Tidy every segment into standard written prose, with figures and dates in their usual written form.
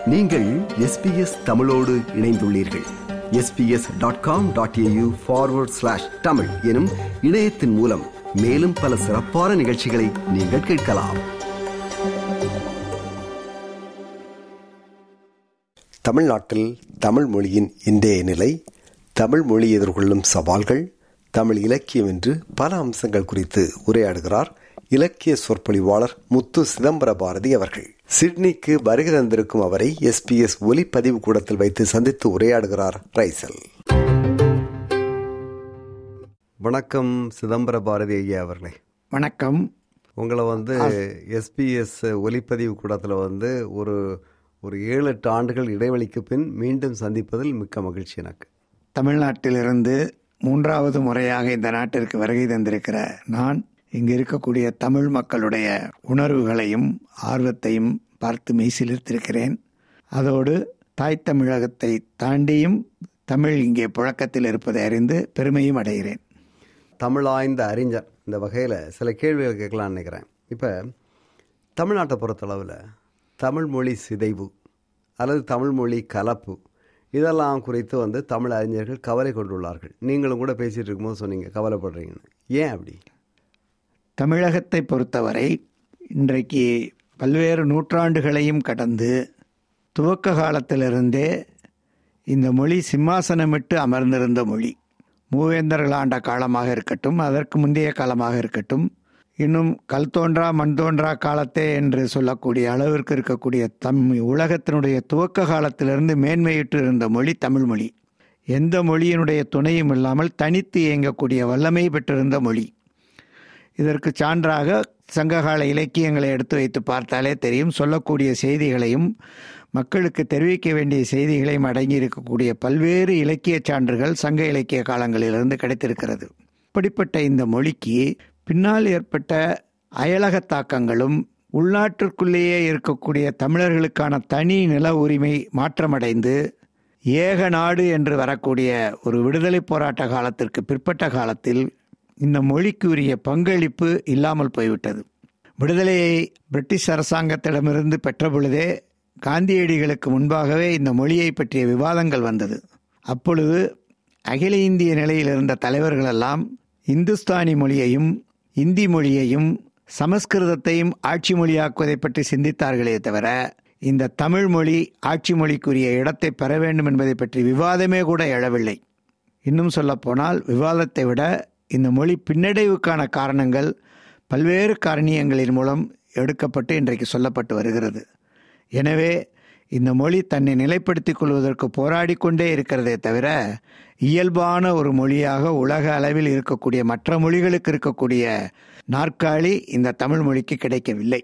நீங்கள் SBS தமிழோடு இணைந்துள்ளீர்கள். sbs.com.au/tamil எனும் இணையத்தின் மூலம் மேலும் பல சிறப்பான நிகழ்ச்சிகளை நீங்கள் கேட்கலாம். தமிழ்நாட்டில் தமிழ் மொழியின் இன்றைய நிலை, தமிழ் மொழி எதிர்கொள்ளும் சவால்கள், தமிழ் இலக்கியம் என்று பல அம்சங்கள் குறித்து உரையாடுகிறார் இலக்கிய சொற்பொழிவாளர் முத்து சிதம்பர பாரதி அவர்கள். சிட்னிக்கு வருகை தந்திருக்கும் அவரை SBS ஒலிப்பதிவு கூடத்தில் வைத்து சந்தித்து உரையாடுகிறார் ரைசல். வணக்கம் சிதம்பர பாரதி ஐயா அவர்களே. வணக்கம். உங்களை SBS ஒலிப்பதிவு கூடத்தில் ஒரு 7-8 ஆண்டுகள் இடைவெளிக்கு பின் மீண்டும் சந்திப்பதில் மிக்க மகிழ்ச்சி எனக்கு. தமிழ்நாட்டிலிருந்து 3வது முறையாக இந்த நாட்டிற்கு வருகை தந்திருக்கிற நான் இங்கு இருக்கக்கூடிய தமிழ் மக்களுடைய உணர்வுகளையும் ஆர்வத்தையும் பார்த்து மெய்சிலிர்த்திருக்கிறேன். அதோடு தாய் தமிழகத்தை தாண்டியும் தமிழ் இங்கே புழக்கத்தில் இருப்பதை அறிந்து பெருமையும் அடைகிறேன். தமிழாய்ந்த அறிஞர் இந்த வகையில் சில கேள்விகள் கேட்கலான்னு நினைக்கிறேன். இப்போ தமிழ்நாட்டை பொறுத்தளவில் தமிழ் மொழி சிதைவு அல்லது தமிழ் மொழி கலப்பு இதெல்லாம் குறித்து தமிழ் அறிஞர்கள் கவலை கொண்டுள்ளார்கள். நீங்களும் கூட பேசிகிட்டு இருக்கும்போது சொன்னீங்க கவலைப்படுறீங்கன்னு. ஏன் அப்படி? தமிழகத்தை பொறுத்தவரை இன்றைக்கு பல்வேறு நூற்றாண்டுகளையும் கடந்து துவக்க காலத்திலிருந்தே இந்த மொழி சிம்மாசனமிட்டு அமர்ந்திருந்த மொழி. மூவேந்தர்கள் ஆண்ட காலமாக இருக்கட்டும், அதற்கு முந்தைய காலமாக இருக்கட்டும், இன்னும் கல் தோன்றா மண் தோன்றா காலத்தே என்று சொல்லக்கூடிய அளவிற்கு இருக்கக்கூடிய உலகத்தினுடைய துவக்க காலத்திலிருந்து மேன்மையிட்டு இருந்த மொழி தமிழ் மொழி. எந்த மொழியினுடைய துணையும் இல்லாமல் தனித்து இயங்கக்கூடிய வல்லமை பெற்றிருந்த மொழி. இதற்கு சான்றாக சங்ககால இலக்கியங்களை எடுத்து வைத்து பார்த்தாலே தெரியும். சொல்லக்கூடிய செய்திகளையும் மக்களுக்கு தெரிவிக்க வேண்டிய செய்திகளையும் அடங்கி இருக்கக்கூடிய பல்வேறு இலக்கிய சான்றுகள் சங்க இலக்கிய காலங்களிலிருந்து கிடைத்திருக்கிறது. இப்படிப்பட்ட இந்த மொழிக்கு பின்னால் ஏற்பட்ட அயலக தாக்கங்களும் உள்நாட்டிற்குள்ளேயே இருக்கக்கூடிய தமிழர்களுக்கான தனி நில உரிமை மாற்றமடைந்து ஏக நாடு என்று வரக்கூடிய ஒரு விடுதலை போராட்ட காலத்திற்கு பிற்பட்ட காலத்தில் இந்த மொழிக்கு உரிய பங்களிப்பு இல்லாமல் போய்விட்டது. விடுதலையை பிரிட்டிஷ் அரசாங்கத்திடமிருந்து பெற்ற பொழுதே காந்தியடிகளுக்கு முன்பாகவே இந்த மொழியை பற்றிய விவாதங்கள் வந்தது. அப்பொழுது அகில இந்திய நிலையில் இருந்த தலைவர்களெல்லாம் இந்துஸ்தானி மொழியையும் இந்தி மொழியையும் சமஸ்கிருதத்தையும் ஆட்சி மொழியாக்குவதை பற்றி சிந்தித்தார்களே தவிர இந்த தமிழ் மொழி ஆட்சி மொழிக்குரிய இடத்தை பெற வேண்டும் என்பதை பற்றி விவாதமே கூட எழவில்லை. இன்னும் சொல்லப்போனால் விவாதத்தை விட இந்த மொழி பின்னடைவுக்கான காரணங்கள் பல்வேறு காரணியங்களின் மூலம் எடுக்கப்பட்டு இன்றைக்கு சொல்லப்பட்டு வருகிறது. எனவே இந்த மொழி தன்னை நிலைப்படுத்திக் கொள்வதற்கு போராடி கொண்டே இருக்கிறதே தவிர இயல்பான ஒரு மொழியாக உலக அளவில் இருக்கக்கூடிய மற்ற மொழிகளுக்கு இருக்கக்கூடிய நாற்காலி இந்த தமிழ் மொழிக்கு கிடைக்கவில்லை.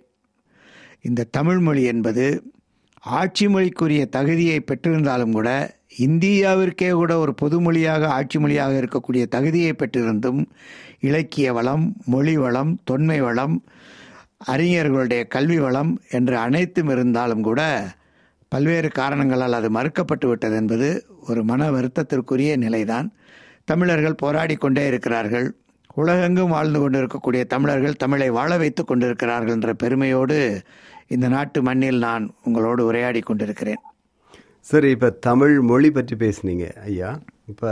இந்த தமிழ் மொழி என்பது ஆட்சி மொழிக்குரிய தகுதியை பெற்றிருந்தாலும் கூட இந்தியாவிற்கே கூட ஒரு பொது மொழியாக ஆட்சி மொழியாக இருக்கக்கூடிய தகுதியை பெற்றிருந்தும் இலக்கிய வளம், மொழி வளம், தொன்மை வளம், அறிஞர்களுடைய கல்வி வளம் என்று அனைத்தும் இருந்தாலும் கூட பல்வேறு காரணங்களால் அது மறுக்கப்பட்டு விட்டது என்பது ஒரு மன வருத்தத்திற்குரிய நிலைதான். தமிழர்கள் போராடி கொண்டே இருக்கிறார்கள். உலகெங்கும் வாழ்ந்து கொண்டிருக்கக்கூடிய தமிழர்கள் தமிழை வாழ வைத்து கொண்டிருக்கிறார்கள் என்ற பெருமையோடு இந்த நாட்டு மண்ணில் நான் உங்களோடு உரையாடி கொண்டிருக்கிறேன். சரி, இப்போ தமிழ் மொழி பற்றி பேசுனீங்க ஐயா. இப்போ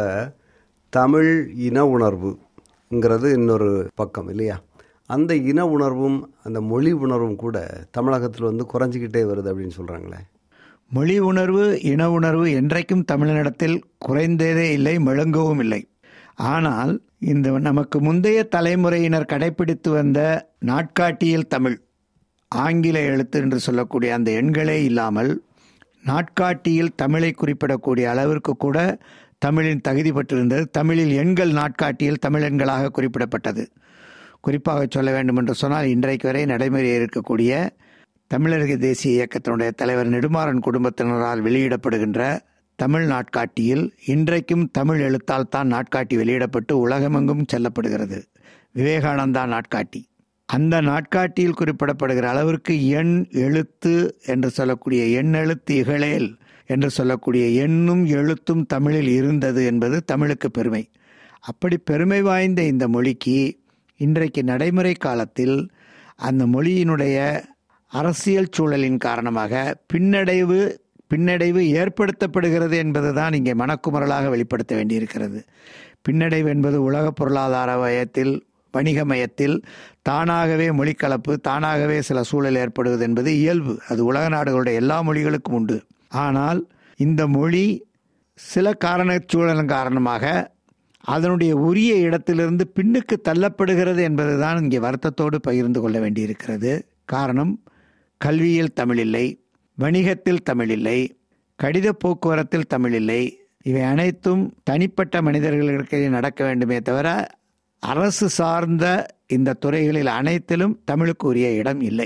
தமிழ் இன உணர்வுங்கிறது இன்னொரு பக்கம் இல்லையா? அந்த இன உணர்வும் அந்த மொழி உணர்வும் கூட தமிழகத்தில் குறைஞ்சிக்கிட்டே வருது அப்படின்னு சொல்கிறாங்களே. மொழி உணர்வு, இன உணர்வு என்றைக்கும் தமிழனிடத்தில் குறைந்ததே இல்லை, மெழுங்கவும் இல்லை. ஆனால் இந்த நமக்கு முந்தைய தலைமுறையினர் கடைபிடித்து வந்த நாட்காட்டியில் தமிழ், ஆங்கில எழுத்து என்று சொல்லக்கூடிய அந்த எண்களே இல்லாமல் நாட்காட்டியில் தமிழை குறிப்பிடக்கூடிய அளவிற்கு கூட தமிழின் தகுதி பெற்றிருந்தது. தமிழில் எண்கள் நாட்காட்டியில் தமிழ் எண்களாக குறிப்பிடப்பட்டது. குறிப்பாக சொல்ல வேண்டும் என்று சொன்னால் இன்றைக்கு வரை நடைமுறையில் இருக்கக்கூடிய தமிழக தேசிய இயக்கத்தினுடைய தலைவர் நெடுமாறன் குடும்பத்தினரால் வெளியிடப்படுகின்ற தமிழ் நாட்காட்டியில் இன்றைக்கும் தமிழ் எழுத்தால் தான் நாட்காட்டி வெளியிடப்பட்டு உலகமெங்கும் செல்லப்படுகிறது. விவேகானந்தா நாட்காட்டி. அந்த நாட்காட்டியில் குறிப்பிடப்படுகிற அளவிற்கு எண் எழுத்து என்று சொல்லக்கூடிய எண்ணெழுத்து இகழேல் என்று சொல்லக்கூடிய எண்ணும் எழுத்தும் தமிழில் இருந்தது என்பது தமிழுக்கு பெருமை. அப்படி பெருமை வாய்ந்த இந்த மொழிக்கு இன்றைக்கு நடைமுறை காலத்தில் அந்த மொழியினுடைய அரசியல் சூழலின் காரணமாக பின்னடைவு பின்னடைவு ஏற்படுத்தப்படுகிறது என்பதுதான் இங்கே மனக்குமரலாக வெளிப்படுத்த வேண்டியிருக்கிறது. பின்னடைவு என்பது உலக பொருளாதார மயத்தில், வணிக மயத்தில் தானாகவே மொழிக்கலப்பு, தானாகவே சில சூழல் ஏற்படுவது என்பது இயல்பு. அது உலக நாடுகளுடைய எல்லா மொழிகளுக்கும் உண்டு. ஆனால் இந்த மொழி சில சூழலின் காரணமாக அதனுடைய உரிய இடத்திலிருந்து பின்னுக்கு தள்ளப்படுகிறது என்பதுதான் இங்கே வருத்தத்தோடு பகிர்ந்து கொள்ள வேண்டியிருக்கிறது. காரணம், கல்வியில் தமிழ் இல்லை, வணிகத்தில் தமிழ் இல்லை, கடித போக்குவரத்தில் தமிழ் இல்லை. இவை அனைத்தும் தனிப்பட்ட மனிதர்களுக்கு நடக்க வேண்டுமே தவிர அரசு சார்ந்த இந்த துறைகளில் அனைத்திலும் தமிழுக்கு உரிய இடம் இல்லை.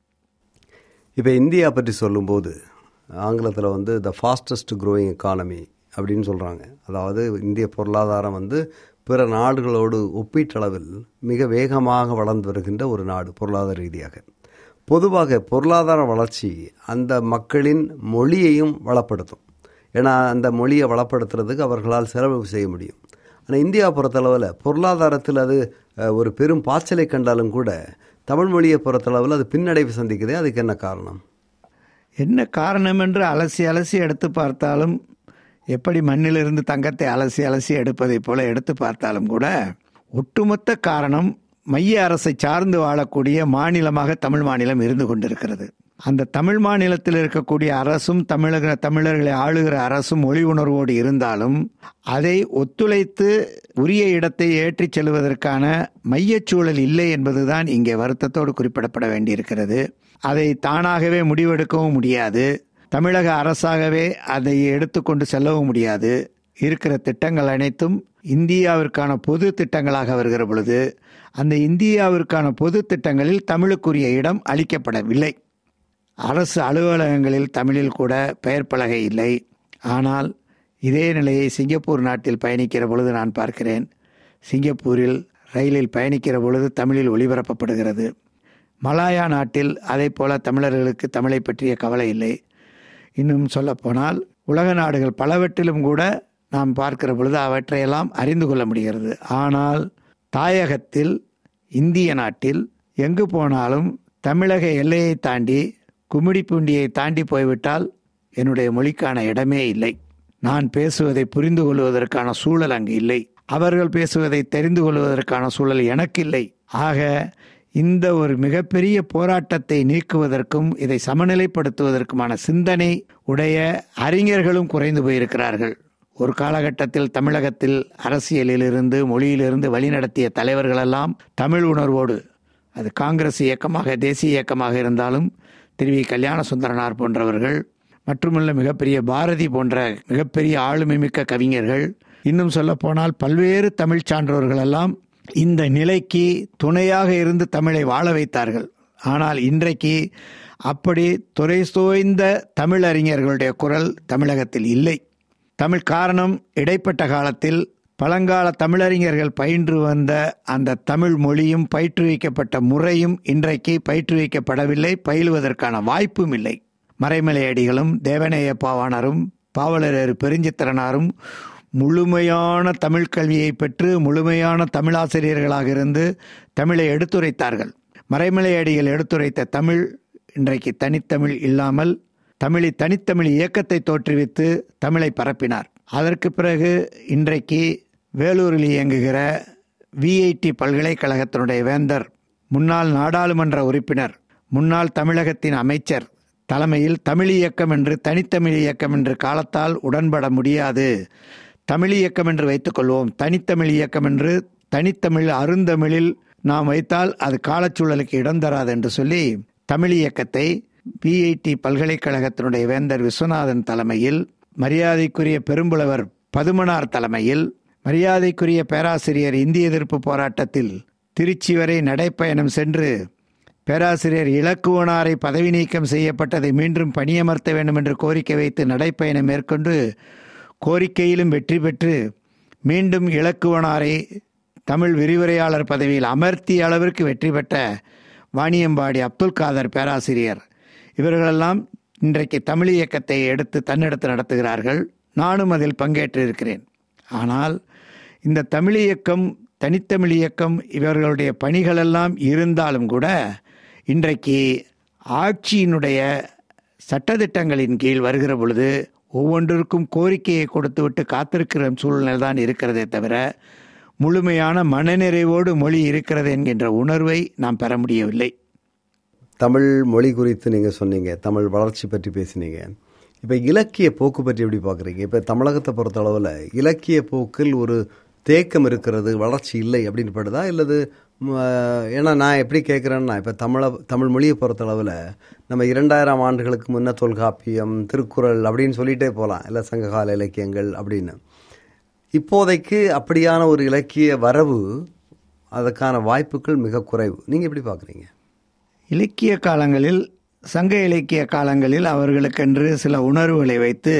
இப்போ இந்தியா பற்றி சொல்லும்போது ஆங்கிலத்தில் த ஃபாஸ்டஸ்ட் க்ரோயிங் எக்கானமி அப்படின்னு சொல்கிறாங்க. அதாவது இந்திய பொருளாதாரம் பிற நாடுகளோடு ஒப்பீட்டளவில் மிக வேகமாக வளர்ந்து வருகின்ற ஒரு நாடு பொருளாதார ரீதியாக. பொதுவாக பொருளாதார வளர்ச்சி அந்த மக்களின் மொழியையும் வளப்படுத்தும். ஏன்னா அந்த மொழியை வளப்படுத்துறதுக்கு அவர்களால் செலவு செய்ய முடியும். ஆனால் இந்தியா பொறுத்தளவில் பொருளாதாரத்தில் அது ஒரு பெரும் பாய்ச்சலை கண்டாலும் கூட தமிழ் மொழியை பொறுத்தளவில் அது பின்னடைவு சந்திக்குதே. அதுக்கு என்ன காரணம்? என்ன காரணம் என்று அலசி அலசி எடுத்து பார்த்தாலும், எப்படி மண்ணிலிருந்து தங்கத்தை அலசி அலசி எடுப்பதைப் போல எடுத்து பார்த்தாலும் கூட ஒட்டுமொத்த காரணம் மைய அரசை சார்ந்து வாழக்கூடிய மாநிலமாக தமிழ் மாநிலம் இருந்து கொண்டிருக்கிறது. அந்த தமிழ் மாநிலத்தில் இருக்கக்கூடிய அரசும் தமிழர்களை ஆளுகிற அரசும் மொழி உணர்வோடு இருந்தாலும் அதை ஒத்துழைத்து உரிய இடத்தை ஏற்றிச் செல்வதற்கான மையச்சூழல் இல்லை என்பதுதான் இங்கே வருத்தத்தோடு குறிப்பிடப்பட வேண்டியிருக்கிறது. அதை தானாகவே முடிவெடுக்கவும் முடியாது. தமிழக அரசாகவே அதை எடுத்துக்கொண்டு செல்லவும் முடியாது. இருக்கிற திட்டங்கள் அனைத்தும் இந்தியாவிற்கான பொது திட்டங்களாக வருகிற பொழுது அந்த இந்தியாவிற்கான பொது திட்டங்களில் தமிழுக்குரிய இடம் அளிக்கப்படவில்லை. அரசு அலுவலகங்களில் தமிழில் கூட பெயர் பலகை இல்லை. ஆனால் இதே நிலையை சிங்கப்பூர் நாட்டில் பயணிக்கிற பொழுது நான் பார்க்கிறேன். சிங்கப்பூரில் ரயிலில் பயணிக்கிற பொழுது தமிழில் ஒளிபரப்பப்படுகிறது. மலாயா நாட்டில் அதே போல தமிழர்களுக்கு தமிழை பற்றிய கவலை இல்லை. இன்னும் சொல்லப்போனால் உலக நாடுகள் பலவற்றிலும் கூட நாம் பார்க்கிற பொழுது அவற்றையெல்லாம் அறிந்து கொள்ள முடிகிறது. ஆனால் தாயகத்தில், இந்திய நாட்டில் எங்கு போனாலும் தமிழக எல்லையை தாண்டி, கும்மிடிப்பூண்டியை தாண்டி போய்விட்டால் என்னுடைய மொழிக்கான இடமே இல்லை. நான் பேசுவதை புரிந்து கொள்வதற்கான சூழல் அங்கு இல்லை. அவர்கள் பேசுவதை தெரிந்து கொள்வதற்கான சூழல் எனக்கு இல்லை. ஆக இந்த ஒரு மிகப்பெரிய போராட்டத்தை நீக்குவதற்கும் இதை சமநிலைப்படுத்துவதற்குமான சிந்தனை உடைய அறிஞர்களும் குறைந்து போயிருக்கிறார்கள். ஒரு காலகட்டத்தில் தமிழகத்தில் அரசியலிலிருந்து, மொழியிலிருந்து வழிநடத்திய தலைவர்களெல்லாம் தமிழ் உணர்வோடு, அது காங்கிரஸ் இயக்கமாக, தேசிய இயக்கமாக இருந்தாலும் திரு வி. கல்யாண சுந்தரனார் போன்றவர்கள், மட்டுமல்ல மிகப்பெரிய பாரதி போன்ற மிகப்பெரிய ஆளுமை மிக்க கவிஞர்கள், இன்னும் சொல்ல போனால் பல்வேறு தமிழ் சான்றோர்கள் எல்லாம் இந்த நிலைக்கு துணையாக இருந்து தமிழை வாழ வைத்தார்கள். ஆனால் இன்றைக்கு அப்படி துறை சோய்ந்த தமிழறிஞர்களுடைய குரல் தமிழகத்தில் இல்லை. தமிழ் காரணம், இடைப்பட்ட காலத்தில் பழங்கால தமிழறிஞர்கள் பயின்று வந்த அந்த தமிழ் மொழியும் பயிற்றுவிக்கப்பட்ட முறையும் இன்றைக்கு பயிற்றுவிக்கப்படவில்லை, பயிலுவதற்கான வாய்ப்பும் இல்லை. மறைமலையடிகளும் தேவநேய பாவாணரும் பாவலரேறு பெருஞ்சித்திரனாரும் முழுமையான தமிழ் கல்வியை பெற்று முழுமையான தமிழாசிரியர்களாக இருந்து தமிழை எடுத்துரைத்தார்கள். மறைமலையடிகள் எடுத்துரைத்த தமிழ் இன்றைக்கு தனித்தமிழ் இல்லாமல் தனித்தமிழ் இயக்கத்தை தோற்றுவித்து தமிழை பரப்பினார். அதற்கு பிறகு இன்றைக்கு வேலூரில் இயங்குகிற VIT பல்கலைக்கழகத்தினுடைய வேந்தர், முன்னாள் நாடாளுமன்ற உறுப்பினர், முன்னாள் தமிழகத்தின் அமைச்சர் தலைமையில் தமிழ் இயக்கம் என்று, தனித்தமிழ் இயக்கம் என்று காலத்தால் உடன்பட முடியாது, தமிழ் இயக்கம் என்று வைத்துக்கொள்வோம், தனித்தமிழ் இயக்கம் என்று தனித்தமிழ் அருந்தமிழில் நாம் வைத்தால் அது காலச்சூழலுக்கு இடம் தராது என்று சொல்லி தமிழ் இயக்கத்தை VIT பல்கலைக்கழகத்தினுடைய வேந்தர் விஸ்வநாதன் தலைமையில், மரியாதைக்குரிய பெரும்புலவர் பதுமனார் தலைமையில், மரியாதைக்குரிய பேராசிரியர் இந்திய எதிர்ப்பு போராட்டத்தில் திருச்சி வரை நடைப்பயணம் சென்று பேராசிரியர் இலக்குவனாரை பதவி நீக்கம் செய்யப்பட்டதை மீண்டும் பணியமர்த்த வேண்டும் என்று கோரிக்கை வைத்து நடைப்பயணம் மேற்கொண்டு கோரிக்கையிலும் வெற்றி பெற்று மீண்டும் இலக்குவனாரை தமிழ் விரிவுரையாளர் பதவியில் அமர்த்திய அளவிற்கு வெற்றி பெற்ற வாணியம்பாடி அப்துல் காதர் பேராசிரியர், இவர்களெல்லாம் இன்றைக்கு தமிழ் இயக்கத்தை எடுத்து தன்னெடுத்து நடத்துகிறார்கள். நானும் அதில் பங்கேற்றிருக்கிறேன். ஆனால் இந்த தமிழ் இயக்கம், தனித்தமிழ் இயக்கம், இவர்களுடைய பணிகளெல்லாம் இருந்தாலும் கூட இன்றைக்கு ஆட்சியினுடைய சட்டதிட்டங்களின் கீழ் வருகிற பொழுது ஒவ்வொன்றிற்கும் கோரிக்கையை கொடுத்துவிட்டு காத்திருக்கிற சூழ்நிலை தான் இருக்கிறதே தவிர முழுமையான மனநிறைவோடு மொழி இருக்கிறது என்கின்ற உணர்வை நாம் பெற முடியவில்லை. தமிழ் மொழி குறித்து நீங்கள் சொன்னீங்க, தமிழ் வளர்ச்சி பற்றி பேசினீங்க. இப்போ இலக்கிய போக்கு பற்றி எப்படி பார்க்குறீங்க? இப்போ தமிழகத்தை பொறுத்த அளவில் இலக்கிய போக்கில் ஒரு தேக்கம் இருக்கிறது, வளர்ச்சி இல்லை அப்படின்னு படுதா? இல்லது ஏன்னா நான் எப்படி கேட்குறேன்னா, இப்போ தமிழ் மொழியை பொறுத்த அளவில் நம்ம 2000 ஆண்டுகளுக்கு முன்னே தொல்காப்பியம், திருக்குறள் அப்படின்னு சொல்லிகிட்டே போகலாம், இல்லை சங்ககால இலக்கியங்கள் அப்படின்னு. இப்போதைக்கு அப்படியான ஒரு இலக்கிய வரவு, அதுக்கான வாய்ப்புகள் மிக குறைவு. நீங்கள் எப்படி பார்க்குறீங்க? இலக்கிய காலங்களில், சங்க இலக்கிய காலங்களில் அவர்களுக்கென்று சில உணர்வுகளை வைத்து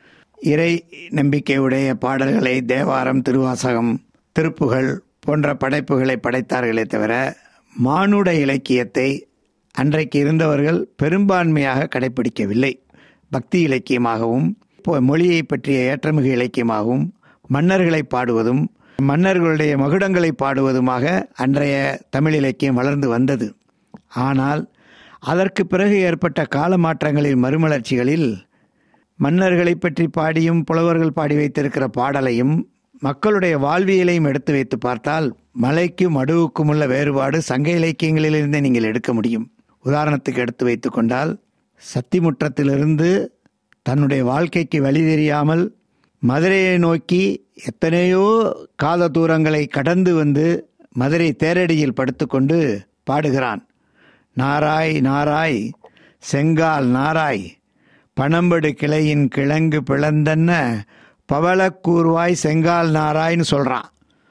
இறை நம்பிக்கையுடைய பாடல்களை, தேவாரம், திருவாசகம், திருப்புகழ் போன்ற படைப்புகளை படைத்தார்களே தவிர மானுட இலக்கியத்தை அன்றைக்கு இருந்தவர்கள் பெரும்பான்மையாக கடைபிடிக்கவில்லை. பக்தி இலக்கியமாகவும் மொழியை பற்றிய ஏற்றமிகு இலக்கியமாகவும் மன்னர்களை பாடுவதும் மன்னர்களுடைய மகுடங்களை பாடுவதுமாக அன்றைய தமிழ் இலக்கியம் வளர்ந்து வந்தது. ஆனால் அதற்கு பிறகு ஏற்பட்ட கால மாற்றங்களின் மறுமலர்ச்சிகளில் மன்னர்களை பற்றி பாடியும் புலவர்கள் பாடி வைத்திருக்கிற பாடலையும் மக்களுடைய வாழ்வியலையும் எடுத்து வைத்து பார்த்தால் மலைக்கும் மடுவுக்கும் உள்ள வேறுபாடு சங்க இலக்கியங்களிலிருந்தே நீங்கள் எடுக்க முடியும். உதாரணத்துக்கு எடுத்து வைத்து கொண்டால், சத்திமுற்றத்திலிருந்து தன்னுடைய வாழ்க்கைக்கு வழி தெரியாமல் மதுரையை நோக்கி எத்தனையோ காத தூரங்களை கடந்து வந்து மதுரை தேரடியில் படுத்துக்கொண்டு பாடுகிறான். நாராய் நாராய் செங்கால் நாராய் பனம்படு கிளையின் கிழங்கு பிளந்தன்ன பவளக்கூர்வாய் செங்கால் நாராய்னு சொல்கிறான்.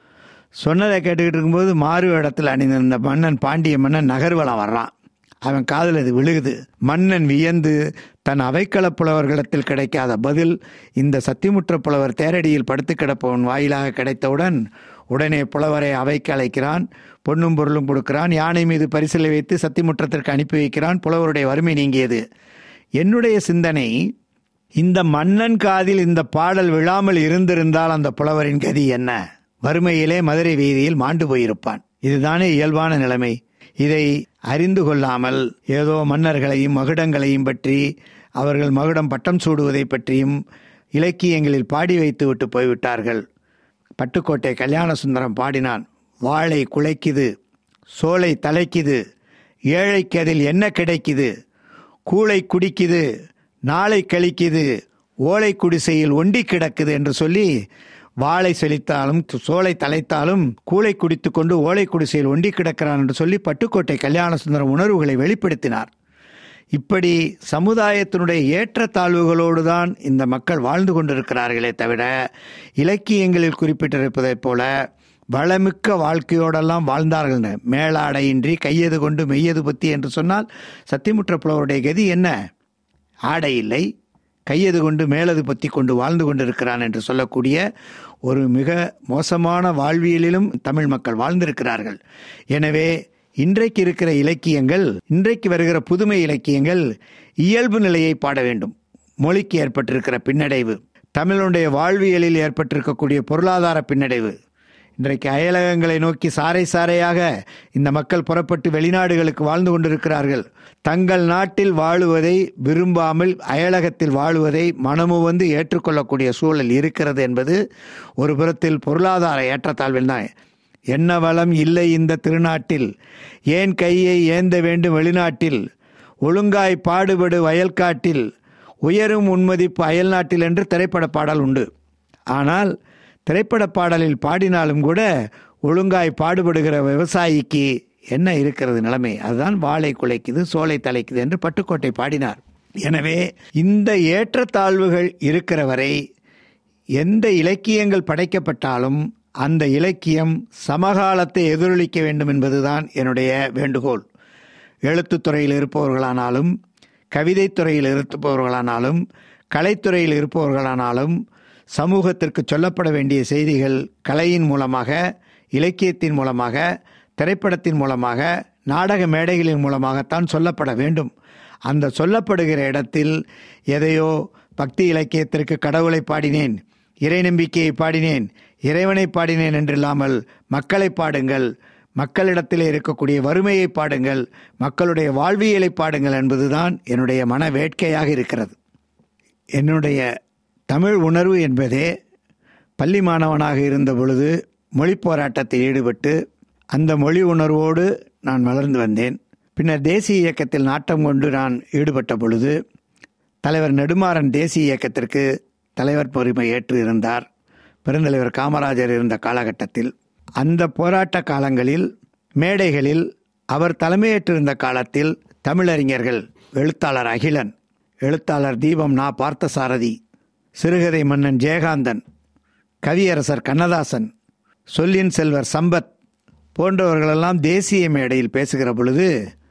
சொன்னதை கேட்டுக்கிட்டு இருக்கும்போது மாறு இடத்துல அணிந்திருந்த மன்னன், பாண்டிய மன்னன் நகர்வலம் வர்றான். அவன் காதில் இது விழுகுது. மன்னன் வியந்து தன் அவைக்கள புலவர்களிடத்தில் கிடைக்காத பதில் இந்த சத்திமுற்ற புலவர் தேரடியில் படுத்து கிடப்பவன் வாயிலாக கிடைத்தவுடன் உடனே புலவரை அவைக்கு அழைக்கிறான். பொன்னும் பொருளும் கொடுக்கிறான். யானை மீது பரிசிலை வைத்து சத்திமுற்றத்திற்கு அனுப்பி வைக்கிறான். புலவருடைய வறுமை நீங்கியது. என்னுடைய சிந்தனை, இந்த மன்னன் காதில் இந்த பாடல் விழாமல் இருந்திருந்தால் அந்த புலவரின் கதி என்ன? வறுமையிலே மதுரை வீதியில் மாண்டு போயிருப்பான். இதுதானே இயல்பான நிலைமை. இதை அறிந்து கொள்ளாமல் ஏதோ மன்னர்களையும் மகுடங்களையும் பற்றி, அவர்கள் மகுடம் பட்டம் சூடுவதை பற்றியும் இலக்கியங்களில் பாடி வைத்து விட்டு போய்விட்டார்கள். பட்டுக்கோட்டை கல்யாண சுந்தரம் பாடினான். வாழை குலைக்குது, சோலை தலைக்குது, ஏழைக்கு அதில் என்ன கிடைக்குது, கூளை குடிக்குது, நாளை கழிக்குது, ஓலை குடிசையில் ஒண்டி கிடக்குது என்று சொல்லி வாளை செழித்தாலும் சோலை தலைத்தாலும் கூளை குடித்து கொண்டு ஓலை குடிசையில் ஒண்டி கிடக்கிறான் என்று சொல்லி பட்டுக்கோட்டை கல்யாண சுந்தரம் உணர்வுகளை வெளிப்படுத்தினார். இப்படி சமுதாயத்தினுடைய ஏற்றத்தாழ்வுகளோடு தான் இந்த மக்கள் வாழ்ந்து கொண்டிருக்கிறார்களே தவிர இலக்கியங்களில் குறிப்பிட்டிருப்பதைப் போல வளமிக்க வாழ்க்கையோடெல்லாம் வாழ்ந்தார்கள். மேலாடையின்றி கையது கொண்டு மெய்யது புத்தி என்று சொன்னால் சத்திமுற்ற புலவருடைய கதி என்ன? ஆடை இல்லை, கையது கொண்டு மேலது பற்றி கொண்டு வாழ்ந்து கொண்டிருக்கிறான் என்று சொல்லக்கூடிய ஒரு மிக மோசமான வாழ்வியலிலும் தமிழ் மக்கள் வாழ்ந்திருக்கிறார்கள். எனவே இன்றைக்கு இருக்கிற இலக்கியங்கள், இன்றைக்கு வருகிற புதுமை இலக்கியங்கள் இயல்பு நிலையை பாட வேண்டும். மொழிக்கு ஏற்பட்டிருக்கிற பின்னடைவு, தமிழுடைய வாழ்வியலில் ஏற்பட்டிருக்கக்கூடிய பொருளாதார பின்னடைவு, இன்றைக்கு அயலகங்களை நோக்கி சாறை சாறையாக இந்த மக்கள் புறப்பட்டு வெளிநாடுகளுக்கு வாழ்ந்து கொண்டிருக்கிறார்கள். தங்கள் நாட்டில் வாழுவதை விரும்பாமல் அயலகத்தில் வாழுவதை மனமு வந்து ஏற்றுக்கொள்ளக்கூடிய சூழல் இருக்கிறது என்பது ஒரு புறத்தில் பொருளாதார ஏற்றத்தாழ்வில் தான். என்ன வளம் இல்லை இந்த திருநாட்டில், ஏன் கையை ஏந்த வேண்டும் வெளிநாட்டில், ஒழுங்காய் பாடுபடு வயல்காட்டில், உயரும் உன்மதிப்பு அயல் நாட்டில் என்று திரைப்பட பாடல் உண்டு. ஆனால் திரைப்பட பாடலில் பாடினாலும் கூட ஒழுங்காய் பாடுபடுகிற விவசாயிக்கு என்ன இருக்கிறது நிலைமை? அதுதான் வாழை குலைக்குது, சோலை தலைக்குது என்று பட்டுக்கோட்டை பாடினார். எனவே இந்த ஏற்றத்தாழ்வுகள் இருக்கிற வரை எந்த இலக்கியங்கள் படைக்கப்பட்டாலும் அந்த இலக்கியம் சமகாலத்தை எதிரொலிக்க வேண்டும் என்பதுதான் என்னுடைய வேண்டுகோள். எழுத்துத்துறையில் இருப்பவர்களானாலும், கவிதைத்துறையில் இருப்பவர்களானாலும், கலைத்துறையில் இருப்பவர்களானாலும் சமூகத்திற்கு சொல்லப்பட வேண்டிய செய்திகள் கலையின் மூலமாக, இலக்கியத்தின் மூலமாக, திரைப்படத்தின் மூலமாக, நாடக மேடைகளின் மூலமாகத்தான் சொல்லப்பட வேண்டும். அந்த சொல்லப்படுகிற இடத்தில் எதையோ பக்தி இலக்கியத்திற்கு கடவுளை பாடினேன், இறை நம்பிக்கையை பாடினேன், இறைவனை பாடினேன் என்றில்லாமல் மக்களை பாடுங்கள், மக்களிடத்தில் இருக்கக்கூடிய வறுமையை பாடுங்கள், மக்களுடைய வாழ்வியலை பாடுங்கள் என்பதுதான் என்னுடைய மன வேட்கையாக இருக்கிறது. என்னுடைய தமிழ் உணர்வு என்பதே பள்ளி மாணவனாக இருந்த பொழுது மொழி போராட்டத்தில் ஈடுபட்டு அந்த மொழி உணர்வோடு நான் வளர்ந்து வந்தேன். பின்னர் தேசிய இயக்கத்தில் நாட்டம் கொண்டு நான் ஈடுபட்ட பொழுது தலைவர் நெடுமாறன் தேசிய இயக்கத்திற்கு தலைவர் பொறுமை ஏற்று இருந்தார். பெருந்தலைவர் காமராஜர் இருந்த காலகட்டத்தில் அந்த போராட்ட காலங்களில் மேடைகளில் அவர் தலைமையேற்றிருந்த காலத்தில் தமிழறிஞர்கள் எழுத்தாளர் அகிலன், எழுத்தாளர் தீபம் நா பார்த்தசாரதி, சிறுகதை மன்னன் ஜெயகாந்தன், கவியரசர் கண்ணதாசன், சொல்லின் செல்வர் சம்பத் போன்றவர்களெல்லாம் தேசிய மேடையில் பேசுகிற பொழுது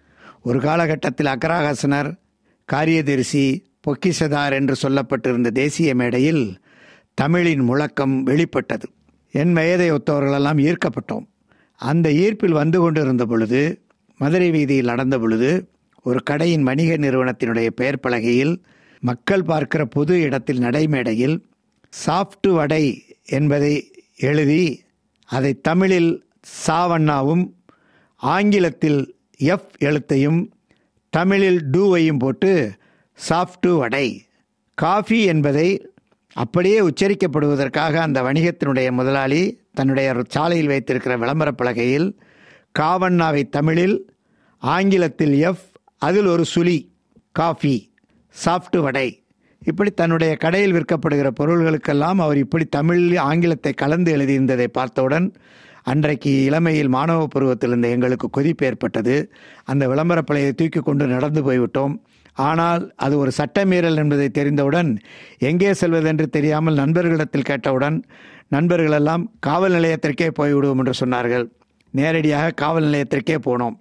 ஒரு காலகட்டத்தில் அக்ரஹாசனர், காரியதரிசி, பொக்கிஷதார் என்று சொல்லப்பட்டிருந்த தேசிய மேடையில் தமிழின் முழக்கம் வெளிப்பட்டது. என் வயதை ஒத்தவர்களெல்லாம் ஈர்க்கப்பட்டோம். அந்த ஈர்ப்பில் வந்து கொண்டிருந்த பொழுது மதுரை வீதியில் நடந்த பொழுது ஒரு கடையின் வணிக நிறுவனத்தினுடைய பெயர் பலகையில் மக்கள் பார்க்கிற பொது இடத்தில் நடைமேடையில் சாஃப்ட் வடை என்பதை எழுதி அதை தமிழில் சாவண்ணாவும் ஆங்கிலத்தில் எஃப் எழுத்தையும் தமிழில் டூவையும் போட்டு சாஃப்ட் வடை, காஃபி என்பதை அப்படியே உச்சரிக்கப்படுவதற்காக அந்த வணிகத்தினுடைய முதலாளி தன்னுடைய சாலையில் வைத்திருக்கிற விளம்பர பலகையில் காவண்ணாவை தமிழில், ஆங்கிலத்தில் எஃப், அதில் ஒரு சுழி காஃபி, சாஃப்ட் வடை, இப்படி தன்னுடைய கடையில் விற்கப்படுகிற பொருள்களுக்கெல்லாம் அவர் இப்படி தமிழில் ஆங்கிலத்தை கலந்து எழுதியிருந்ததை பார்த்தவுடன் அன்றைக்கு இளமையில் மாணவ பருவத்தில் இருந்த எங்களுக்கு கொதிப்பு ஏற்பட்டது. அந்த விளம்பர பலகையை தூக்கி கொண்டு நடந்து போய்விட்டோம். ஆனால் அது ஒரு சட்டமீறல் என்பதை தெரிந்தவுடன் எங்கே செல்வதென்று தெரியாமல் நண்பர்களிடத்தில் கேட்டவுடன் நண்பர்களெல்லாம் காவல் நிலையத்திற்கே போய்விடுவோம் என்று சொன்னார்கள். நேரடியாக காவல் நிலையத்திற்கே போனோம்.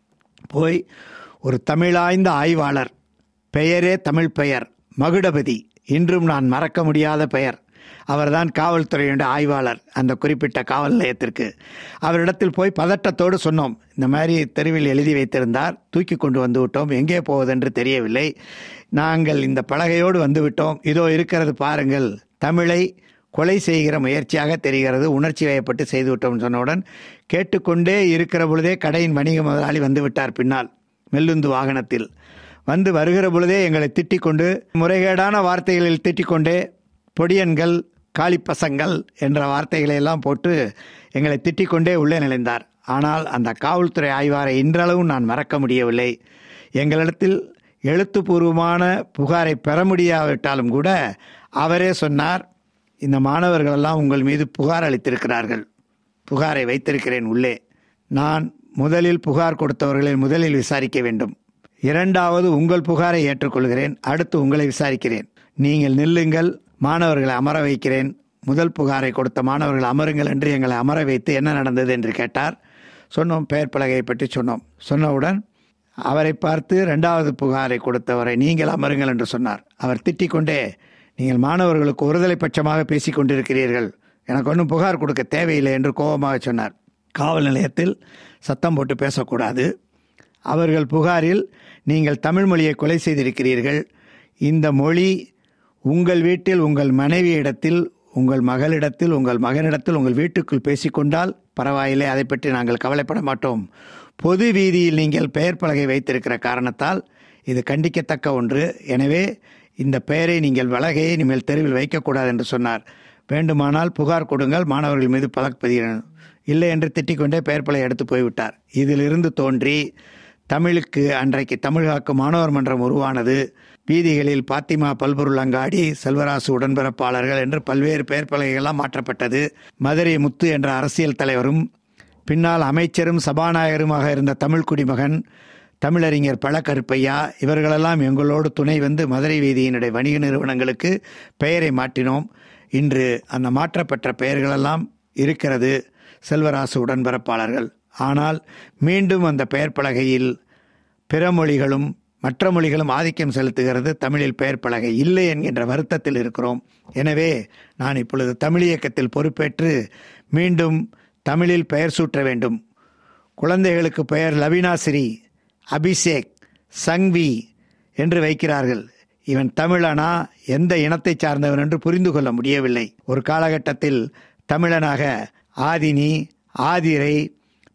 போய் ஒரு தமிழாய்ந்த ஆய்வாளர், பெயரே தமிழ் பெயர், மகுடபதி, இன்றும் நான் மறக்க முடியாத பெயர், அவர்தான் காவல்துறையுடைய ஆய்வாளர் அந்த குறிப்பிட்ட காவல் நிலையத்திற்கு. அவரிடத்தில் போய் பதட்டத்தோடு சொன்னோம், இந்த மாதிரி தெருவில் எழுதி வைத்திருந்தார், தூக்கி கொண்டு வந்து விட்டோம், எங்கே போவதென்று தெரியவில்லை, நாங்கள் இந்த பலகையோடு வந்து விட்டோம், இதோ இருக்கிறது பாருங்கள், தமிழை கொலை செய்கிற முயற்சியாக தெரிகிறது, உணர்ச்சி வயப்பட்டு செய்துவிட்டோம் சொன்னவுடன் கேட்டுக்கொண்டே இருக்கிற பொழுதே கடையின் வணிக முதலாளி வந்து விட்டார். பின்னால் மெல்லுந்து வாகனத்தில் வருகிற பொழுதே எங்களை திட்டிக் கொண்டு, முறைகேடான வார்த்தைகளில் திட்டிக்கொண்டே பொடியன்கள், காளிப்பசங்கள் என்ற வார்த்தைகளை எல்லாம் போட்டு எங்களை திட்டிக்கொண்டே உள்ளே நுழைந்தார். ஆனால் அந்த காவல்துறை ஆய்வாரை இன்றளவும் நான் மறக்க முடியவில்லை. எங்களிடத்தில் எழுத்துப்பூர்வமான புகாரை பெற முடியாவிட்டாலும் கூட அவரே சொன்னார், இந்த மாணவர்களெல்லாம் உங்கள் மீது புகார் அளித்திருக்கிறார்கள், புகாரை வைத்திருக்கிறேன் உள்ளே, நான் முதலில் புகார் கொடுத்தவர்களை முதலில் விசாரிக்க வேண்டும், இரண்டாவது உங்கள் புகாரை ஏற்றுக்கொள்கிறேன், அடுத்து உங்களை விசாரிக்கிறேன், நீங்கள் நில்லுங்கள், மாணவர்களை அமர வைக்கிறேன், முதல் புகாரை கொடுத்த மாணவர்கள் அமருங்கள் என்று எங்களை அமர வைத்து என்ன நடந்தது என்று கேட்டார். சொன்னோம், பெயர் பலகையை பற்றி சொன்னோம். சொன்னவுடன் அவரை பார்த்து இரண்டாவது புகாரை கொடுத்தவரை நீங்கள் அமருங்கள் என்று சொன்னார். அவர் திட்டிக்கொண்டே, நீங்கள் மாணவர்களுக்கு ஒருதலை பட்சமாக பேசிக் கொண்டிருக்கிறீர்கள், எனக்கு ஒன்றும் புகார் கொடுக்க தேவையில்லை என்று கோபமாக சொன்னார். காவல் நிலையத்தில் சத்தம் போட்டு பேசக்கூடாது, அவர்கள் புகாரில் நீங்கள் தமிழ் மொழியை கொலை செய்திருக்கிறீர்கள், இந்த மொழி உங்கள் வீட்டில், உங்கள் மனைவியிடத்தில், உங்கள் மகளிடத்தில், உங்கள் மகனிடத்தில், உங்கள் வீட்டுக்குள் பேசிக்கொண்டால் பரவாயில்லை, அதை பற்றி நாங்கள் கவலைப்பட மாட்டோம், பொது வீதியில் நீங்கள் பெயர் பலகை வைத்திருக்கிற காரணத்தால் இது கண்டிக்கத்தக்க ஒன்று, எனவே இந்த பெயரை நீங்கள் பலகையை இனிமேல் தெருவில் வைக்கக்கூடாது என்று சொன்னார். வேண்டுமானால் புகார் கொடுங்கள், மாணவர்கள் மீது பலப்பதிகிறேன், இல்லை என்று திட்டிக்கொண்டே பெயர் பலகை எடுத்து போய்விட்டார். இதிலிருந்து தோன்றி தமிழுக்கு அன்றைக்கு தமிழ்காக்கு மாணவர் மன்றம் உருவானது. வீதிகளில் பாத்திமா பல்பொருள் அங்காடி, செல்வராசு உடன்பிறப்பாளர்கள் என்று பல்வேறு பெயர் பலகைகள்லாம் மாற்றப்பட்டது. மதுரை முத்து என்ற அரசியல் தலைவரும் பின்னால் அமைச்சரும் சபாநாயகருமாக இருந்த தமிழ் குடிமகன் தமிழறிஞர் பழக்கருப்பையா இவர்களெல்லாம் எங்களோடு துணை வந்து மதுரை வீதியினுடைய வணிக நிறுவனங்களுக்கு பெயரை மாற்றினோம். இன்று அந்த மாற்றப்பட்ட பெயர்களெல்லாம் இருக்கிறது, செல்வராசு உடன்பிறப்பாளர்கள். ஆனால் மீண்டும் அந்த பெயர் பலகையில் பிற மொழிகளும் மற்ற மொழிகளும் ஆதிக்கம் செலுத்துகிறது, தமிழில் பெயர் பலகை இல்லை என்கின்ற வருத்தத்தில் இருக்கிறோம். எனவே நான் இப்பொழுது தமிழ் இயக்கத்தில் பொறுப்பேற்று மீண்டும் தமிழில் பெயர் சூட்ட வேண்டும். குழந்தைகளுக்கு பெயர் லவினாசிரி, அபிஷேக், சங்வி என்று வைக்கிறார்கள். இவன் தமிழனா, எந்த இனத்தை சார்ந்தவன் என்று புரிந்து கொள்ள முடியவில்லை. ஒரு காலகட்டத்தில் தமிழனாக ஆதினி, ஆதிரை,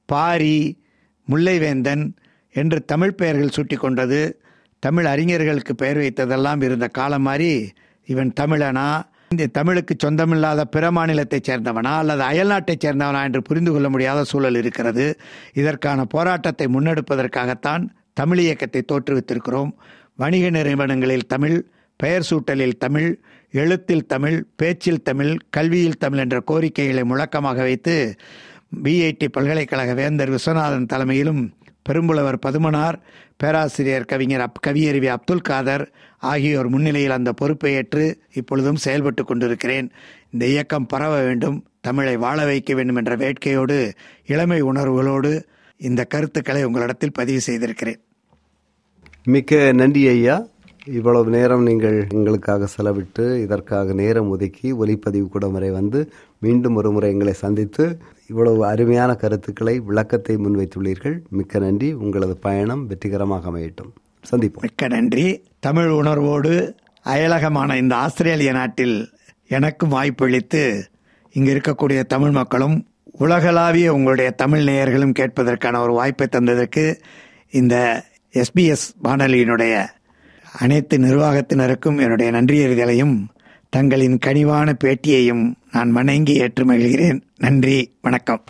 பாரி, முல்லைவேந்தன் என்று தமிழ் பெயர்கள் சூட்டி கொண்டது, தமிழ் அறிஞர்களுக்கு பெயர் வைத்ததெல்லாம் இருந்த காலம் மாதிரி இவன் தமிழனா, இந்த தமிழுக்கு சொந்தமில்லாத பிற மாநிலத்தைச் சேர்ந்தவனா அல்லது அயல்நாட்டைச் சேர்ந்தவனா என்று புரிந்து கொள்ள முடியாத சூழல் இருக்கிறது. இதற்கான போராட்டத்தை முன்னெடுப்பதற்காகத்தான் தமிழ் இயக்கத்தை தோற்றுவித்திருக்கிறோம். வணிக நிறுவனங்களில் தமிழ், பெயர் சூட்டலில் தமிழ், எழுத்தில் தமிழ், பேச்சில் தமிழ், கல்வியில் தமிழ் என்ற கோரிக்கைகளை முழக்கமாக வைத்து பிஐடி பல்கலைக்கழக வேந்தர் விஸ்வநாதன் தலைமையிலும் பெரும்புலவர் பதுமனார், பேராசிரியர் கவியறிவி அப்துல் காதர் ஆகியோர் முன்னிலையில் அந்த பொறுப்பை ஏற்று இப்பொழுதும் செயல்பட்டு கொண்டிருக்கிறேன். இந்த இயக்கம் பரவ வேண்டும், தமிழை வாழ வைக்க வேண்டும் என்ற வேட்கையோடு, இளமை உணர்வுகளோடு இந்த கருத்துக்களை உங்களிடத்தில் பதிவு செய்திருக்கிறேன். மிக்க நன்றி ஐயா. இவ்வளவு நேரம் நீங்கள் எங்களுக்காக செலவிட்டு இதற்காக நேரம் ஒதுக்கி ஒலிப்பதிவு கூடம் வரை வந்து மீண்டும் ஒரு முறை எங்களை சந்தித்து இவ்வளவு அருமையான கருத்துக்களை, விளக்கத்தை முன்வைத்துள்ளீர்கள். மிக்க நன்றி. உங்களது பயணம் வெற்றிகரமாக அமையட்டும். சந்திப்போம். மிக்க நன்றி. தமிழ் உணர்வோடு அயலகமான இந்த ஆஸ்திரேலிய நாட்டில் எனக்கும் வாய்ப்பளித்து இங்கு இருக்கக்கூடிய தமிழ் மக்களும் உலகளாவிய உங்களுடைய தமிழ் நேயர்களும் கேட்பதற்கான ஒரு வாய்ப்பை தந்ததற்கு இந்த SBS வானொலியினுடைய அனைத்து நிர்வாகத்தினருக்கும் என்னுடைய நன்றியறிதலையும் தங்களின் கனிவான பேட்டியையும் நான் வணங்கி ஏற்று மகிழ்கிறேன். நன்றி, வணக்கம்.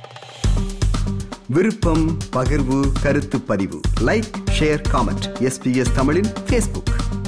விருப்பம், பகிர்வு, கருத்து பதிவு, லைக், ஷேர், காமெண்ட். SBS தமிழின் Facebook.